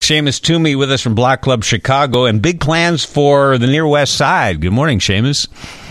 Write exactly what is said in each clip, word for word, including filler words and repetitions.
Seamus Toomey with us from Block Club Chicago, and big plans for the Near West Side. Good morning, Seamus.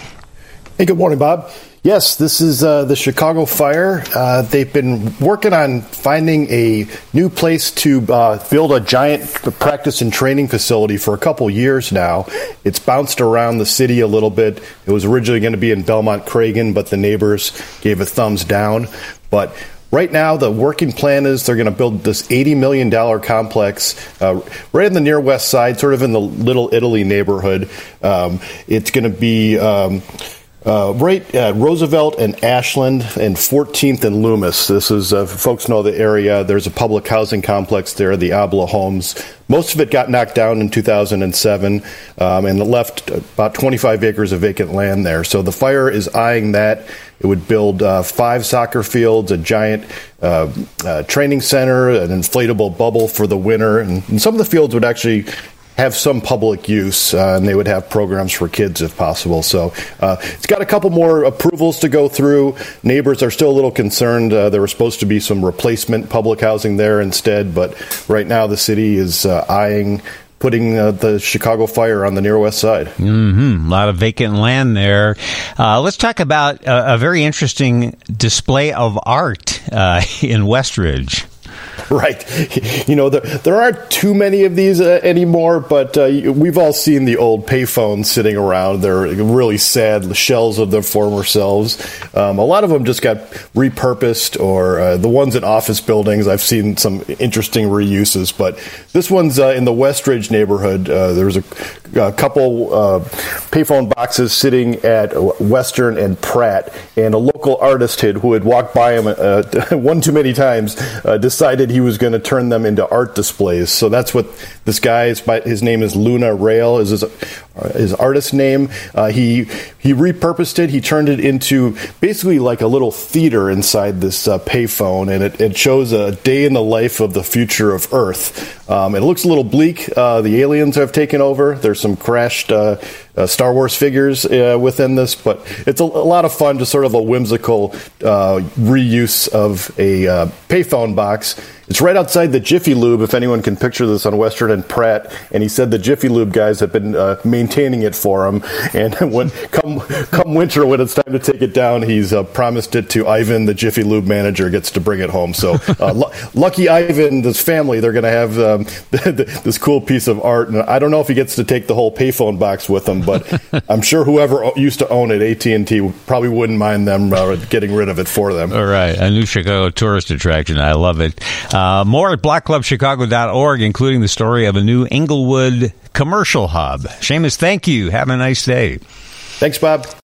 Hey, good morning, Bob. Yes, this is uh, the Chicago Fire. Uh, they've been working on finding a new place to uh, build a giant practice and training facility for a couple years now. It's bounced around the city a little bit. It was originally going to be in Belmont-Cragen, but the neighbors gave a thumbs down. But right now, the working plan is they're going to build this eighty million dollars complex uh, right in the Near West Side, sort of in the Little Italy neighborhood. Um, it's going to be Um, Uh, right at Roosevelt and Ashland and fourteenth and Loomis. This is, uh, folks know the area. There's a public housing complex there, the Abla Homes. Most of it got knocked down in two thousand seven um, and left about twenty-five acres of vacant land there. So the fire is eyeing that. It would build uh, five soccer fields, a giant uh, uh, training center, an inflatable bubble for the winter, and, and some of the fields would actually have some public use, uh, and they would have programs for kids if possible. So uh, it's got a couple more approvals to go through. Neighbors are still a little concerned. Uh, there was supposed to be some replacement public housing there instead, but right now the city is uh, eyeing putting uh, the Chicago Fire on the Near West Side. Mm-hmm. A lot of vacant land there. Uh, let's talk about a, a very interesting display of art uh, in Westridge. Right. You know, there, there aren't too many of these uh, anymore, but uh, we've all seen the old payphones sitting around. They're really sad shells of their former selves. Um, a lot of them just got repurposed, or uh, the ones in office buildings, I've seen some interesting reuses. But this one's uh, in the Westridge neighborhood. Uh, there's a, a couple uh, payphone boxes sitting at Western and Pratt, and a local artist had, who had walked by them uh, one too many times uh, decided he was going to turn them into art displays. So that's what this guy is. His name is Luna Rail, is his, uh, his artist name. Uh, he he repurposed it. He turned it into basically like a little theater inside this uh, payphone, and it, it shows a day in the life of the future of Earth. Um, it looks a little bleak. Uh, the aliens have taken over. There's some crashed uh, uh, Star Wars figures uh, within this, but it's a, a lot of fun, just sort of a whimsical uh, reuse of a uh, payphone box. It's right outside the Jiffy Lube, if anyone can picture this, on Western and Pratt. And he said the Jiffy Lube guys have been uh, maintaining it for him. And when come come winter, when it's time to take it down, he's uh, promised it to Ivan, the Jiffy Lube manager, gets to bring it home. So uh, l- lucky Ivan and his family, they're going to have um, this cool piece of art. And I don't know if he gets to take the whole payphone box with him, but I'm sure whoever used to own it, A T and T, probably wouldn't mind them uh, getting rid of it for them. All right. A new Chicago tourist attraction. I love it. Uh, more at block club chicago dot org, including the story of a new Englewood commercial hub. Seamus, thank you. Have a nice day. Thanks, Bob.